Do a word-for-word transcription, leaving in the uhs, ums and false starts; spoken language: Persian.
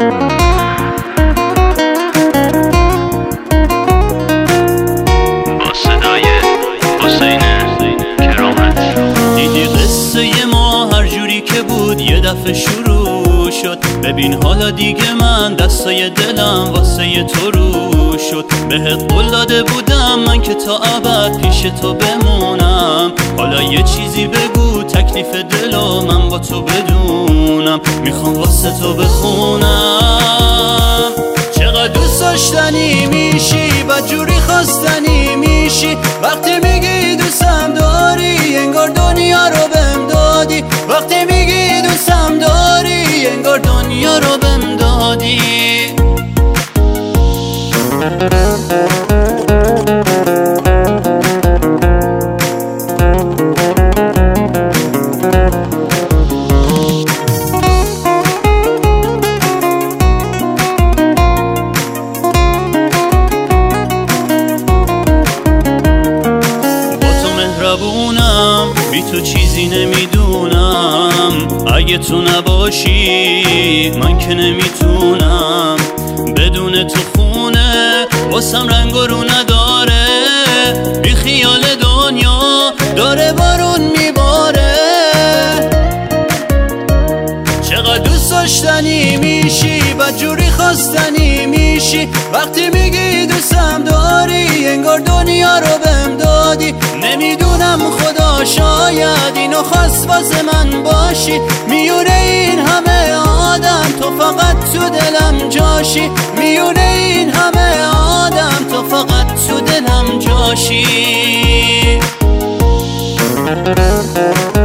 یه دفعه شروع شد، ببین حالا دیگه من دستای دلم واسه تو رو شد. بهت قول داده بودم من که تا ابد پیش تو بمونم، حالا یه چیزی بگو تکلیف دلو من با تو بدونم. میخوام واسه تو بخونم چقدر دوست داشتنی میشی، بدجوری خواستنی میشی. وقتی میگی دوستم داری انگار دنیا رو بهم دادی، وقتی میگی دوستم داری انگار دنیا رو بهم دادی. بی تو چیزی نمیدونم، اگه تو نباشی من که نمیتونم. بدون تو خونه واسم رنگ و رو نداره، بی خیال دنیا داره بارون میباره. چقدر دوست داشتنی میشی، بدجوری خواستنی میشی. وقتی میگی دوستم داری انگار دنیا رو بهم دادی. نمیدونم خدا شاید اینو خواست واسه من باشی، میونه این همه آدم تو فقط تو دلم جاشی. میونه این همه آدم تو فقط تو دلم جاشی.